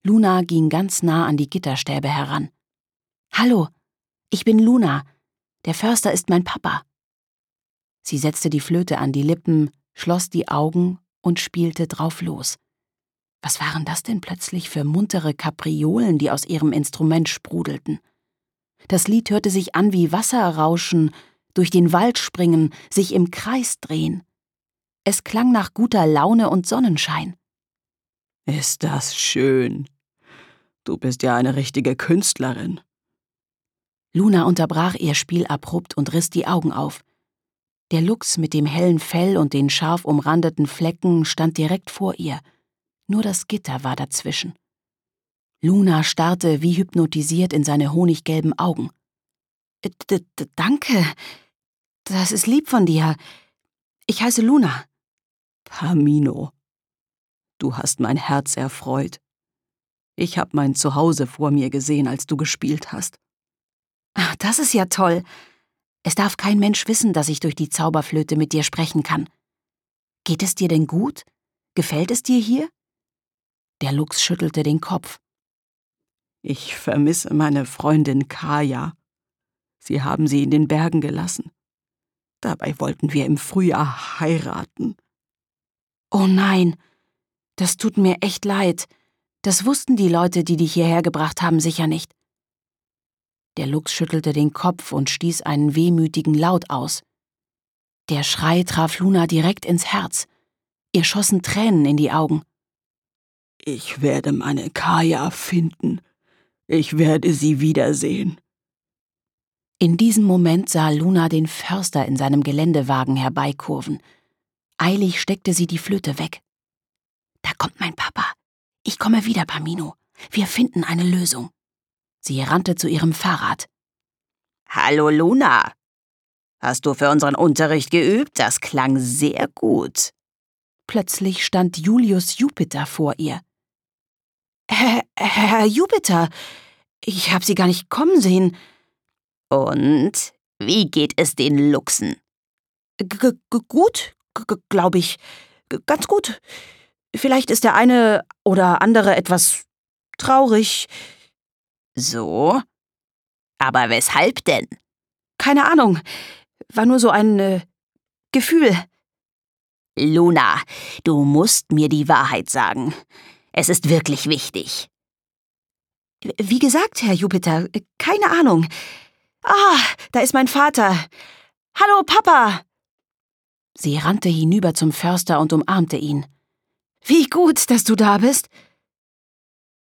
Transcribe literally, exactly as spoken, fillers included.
Luna ging ganz nah an die Gitterstäbe heran. »Hallo, ich bin Luna. Der Förster ist mein Papa.« Sie setzte die Flöte an die Lippen, schloss die Augen und spielte drauf los. Was waren das denn plötzlich für muntere Kapriolen, die aus ihrem Instrument sprudelten? Das Lied hörte sich an wie Wasser rauschen, durch den Wald springen, sich im Kreis drehen. Es klang nach guter Laune und Sonnenschein. »Ist das schön. Du bist ja eine richtige Künstlerin.« Luna unterbrach ihr Spiel abrupt und riss die Augen auf. Der Luchs mit dem hellen Fell und den scharf umrandeten Flecken stand direkt vor ihr. Nur das Gitter war dazwischen. Luna starrte wie hypnotisiert in seine honiggelben Augen. D -d »Danke. Das ist lieb von dir. Ich heiße Luna.« »Pamino, du hast mein Herz erfreut. Ich hab mein Zuhause vor mir gesehen, als du gespielt hast.« Ach, das ist ja toll. Es darf kein Mensch wissen, dass ich durch die Zauberflöte mit dir sprechen kann. Geht es dir denn gut? Gefällt es dir hier? Der Luchs schüttelte den Kopf. »Ich vermisse meine Freundin Kaja. Sie haben sie in den Bergen gelassen. Dabei wollten wir im Frühjahr heiraten.« »Oh nein, das tut mir echt leid. Das wussten die Leute, die dich hierher gebracht haben, sicher nicht.« Der Luchs schüttelte den Kopf und stieß einen wehmütigen Laut aus. Der Schrei traf Luna direkt ins Herz. Ihr schossen Tränen in die Augen. »Ich werde meine Kaja finden. Ich werde sie wiedersehen.« In diesem Moment sah Luna den Förster in seinem Geländewagen herbeikurven. Eilig steckte sie die Flöte weg. »Da kommt mein Papa. Ich komme wieder, Pamino. Wir finden eine Lösung.« Sie rannte zu ihrem Fahrrad. »Hallo Luna. Hast du für unseren Unterricht geübt? Das klang sehr gut.« Plötzlich stand Julius Jupiter vor ihr. »Herr, Herr Jupiter, ich hab Sie gar nicht kommen sehen.« »Und wie geht es den Luchsen?« G -g »Gut, glaube ich. G ganz gut. Vielleicht ist der eine oder andere etwas traurig.« »So? Aber weshalb denn?« »Keine Ahnung. War nur so ein äh, Gefühl.« »Luna, du musst mir die Wahrheit sagen. Es ist wirklich wichtig.« »Wie gesagt, Herr Jupiter, keine Ahnung. Ah, da ist mein Vater. Hallo, Papa!« Sie rannte hinüber zum Förster und umarmte ihn. »Wie gut, dass du da bist.